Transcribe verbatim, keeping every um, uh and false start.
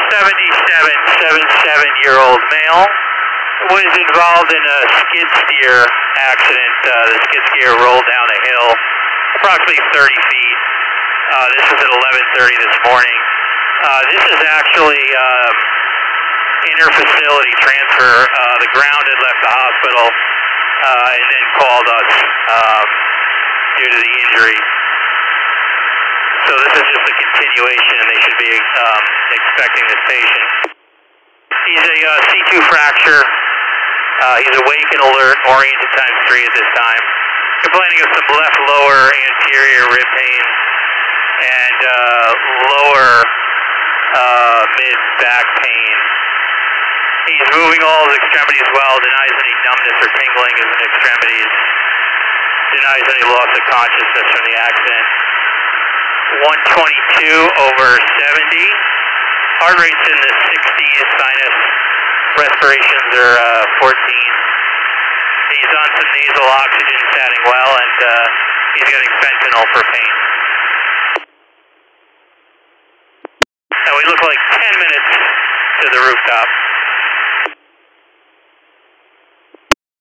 seventy-seven, seventy-seven-year-old male was involved in a skid steer accident. Uh, the skid steer rolled down a hill approximately thirty feet. Uh, this was at eleven thirty this morning. Uh, this is actually um, inter-facility transfer. Uh, the ground had left the hospital uh, and then called us um, due to the injury. So this is just a continuation, and they should be um, expecting this patient. He's a uh, C two fracture. Uh, he's awake and alert, oriented times three at this time. Complaining of some left lower anterior rib pain and uh, lower uh, mid back pain. He's moving all his extremities well, denies any numbness or tingling in his extremities, denies any loss of consciousness from the accident. one twenty-two over seventy. Heart rate's in the sixties, sinus respirations are uh, fourteen. He's on some nasal oxygen, satting well, and uh, he's getting fentanyl for pain. And we look like ten minutes to the rooftop.